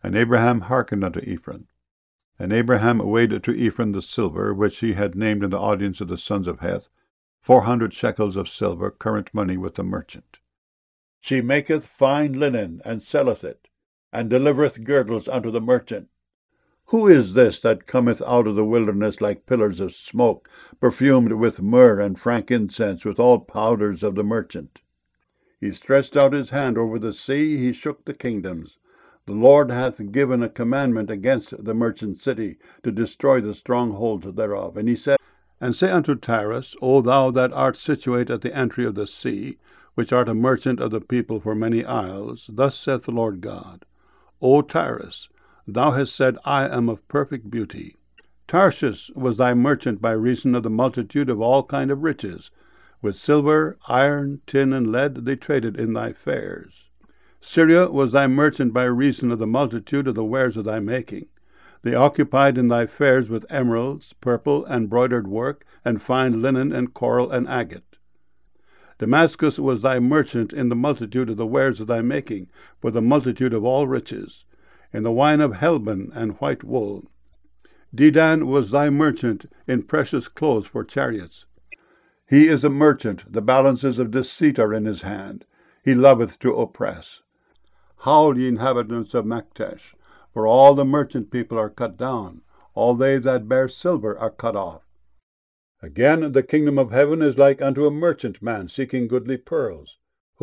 And Abraham hearkened unto Ephron. And Abraham weighed to Ephron the silver, which he had named in the audience of the sons of Heth, 400 shekels of silver, current money with the merchant. She maketh fine linen, and selleth it, and delivereth girdles unto the merchant. Who is this that cometh out of the wilderness like pillars of smoke, perfumed with myrrh and frankincense, with all powders of the merchant? He stretched out his hand over the sea, he shook the kingdoms. The Lord hath given a commandment against the merchant city, to destroy the strongholds thereof. And he said, And say unto Tyrus, O thou that art situate at the entry of the sea, which art a merchant of the people for many isles, thus saith the Lord God, O Tyrus, thou hast said, I am of perfect beauty. Tarshish was thy merchant by reason of the multitude of all kind of riches. With silver, iron, tin, and lead they traded in thy fairs. Syria was thy merchant by reason of the multitude of the wares of thy making. They occupied in thy fairs with emeralds, purple, and broidered work, and fine linen, and coral, and agate. Damascus was thy merchant in the multitude of the wares of thy making, for the multitude of all riches, in the wine of Helbon and white wool. Dedan was thy merchant in precious clothes for chariots. He is a merchant, the balances of deceit are in his hand. He loveth to oppress. Howl, ye inhabitants of Maktesh, for all the merchant people are cut down, all they that bear silver are cut off. Again, the kingdom of heaven is like unto a merchant man seeking goodly pearls.